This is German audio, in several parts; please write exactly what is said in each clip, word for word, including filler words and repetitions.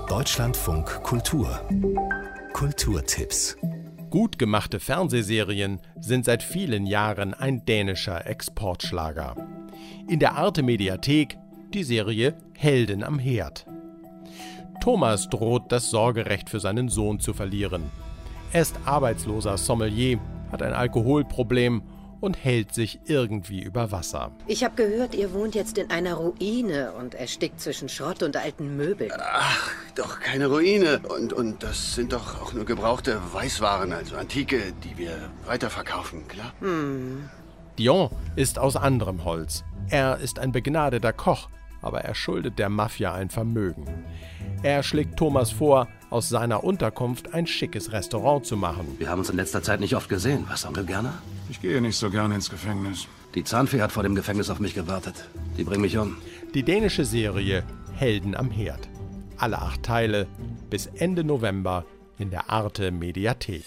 Deutschlandfunk Kultur. Kulturtipps. Gut gemachte Fernsehserien sind seit vielen Jahren ein dänischer Exportschlager. In der Arte-Mediathek die Serie Helden am Herd. Thomas droht, das Sorgerecht für seinen Sohn zu verlieren. Er ist arbeitsloser Sommelier, hat ein Alkoholproblem und hält sich irgendwie über Wasser. Ich habe gehört, ihr wohnt jetzt in einer Ruine und erstickt zwischen Schrott und alten Möbeln. Ach, doch keine Ruine. Und, und das sind doch auch nur gebrauchte Weißwaren, also Antike, die wir weiterverkaufen, klar? Hm. Dion ist aus anderem Holz. Er ist ein begnadeter Koch, aber er schuldet der Mafia ein Vermögen. Er schlägt Thomas vor, aus seiner Unterkunft ein schickes Restaurant zu machen. Wir haben uns in letzter Zeit nicht oft gesehen. Was, Onkel Gerner? Ich gehe nicht so gerne ins Gefängnis. Die Zahnfee hat vor dem Gefängnis auf mich gewartet. Die bringen mich um. Die dänische Serie Helden am Herd. Alle acht Teile bis Ende November in der Arte-Mediathek.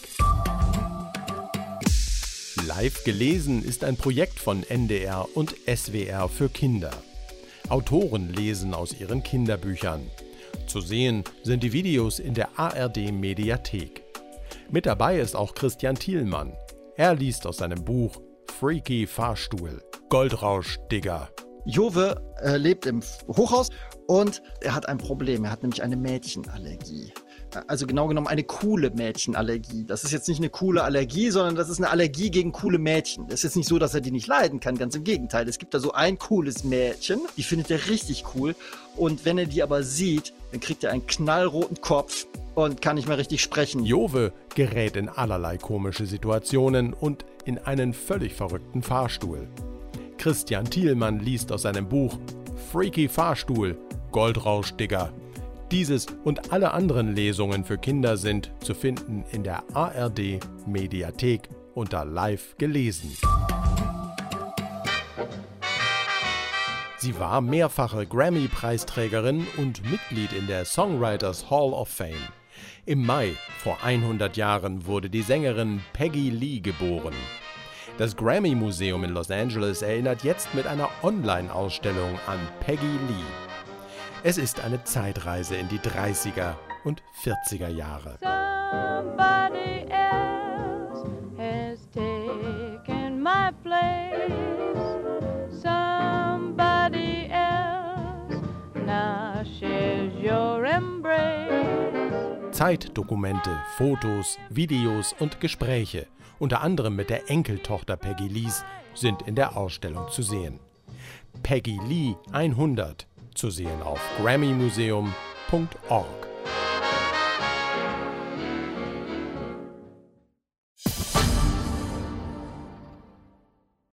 Live gelesen ist ein Projekt von N D R und S W R für Kinder. Autoren lesen aus ihren Kinderbüchern. Zu sehen sind die Videos in der A R D-Mediathek. Mit dabei ist auch Christian Thielmann. Er liest aus seinem Buch Freaky Fahrstuhl, Goldrausch-Digger. Jove äh, lebt im Hochhaus und er hat ein Problem. Er hat nämlich eine Mädchenallergie. Also genau genommen eine coole Mädchenallergie. Das ist jetzt nicht eine coole Allergie, sondern das ist eine Allergie gegen coole Mädchen. Es ist jetzt nicht so, dass er die nicht leiden kann, ganz im Gegenteil. Es gibt da so ein cooles Mädchen, die findet er richtig cool. Und wenn er die aber sieht, dann kriegt er einen knallroten Kopf und kann nicht mehr richtig sprechen. Jove gerät in allerlei komische Situationen und in einen völlig verrückten Fahrstuhl. Christian Thielmann liest aus seinem Buch Freaky Fahrstuhl, Goldrausch-Digger. Dieses und alle anderen Lesungen für Kinder sind zu finden in der A R D-Mediathek unter Live gelesen. Sie war mehrfache Grammy-Preisträgerin und Mitglied in der Songwriters Hall of Fame. Im Mai vor hundert Jahren wurde die Sängerin Peggy Lee geboren. Das Grammy-Museum in Los Angeles erinnert jetzt mit einer Online-Ausstellung an Peggy Lee. Es ist eine Zeitreise in die dreißiger und vierziger Jahre. Somebody else has taken my place. Somebody else now shares your embrace. Zeitdokumente, Fotos, Videos und Gespräche, unter anderem mit der Enkeltochter Peggy Lees, sind in der Ausstellung zu sehen. Peggy Lee hundert. Zu sehen auf grammy museum punkt org.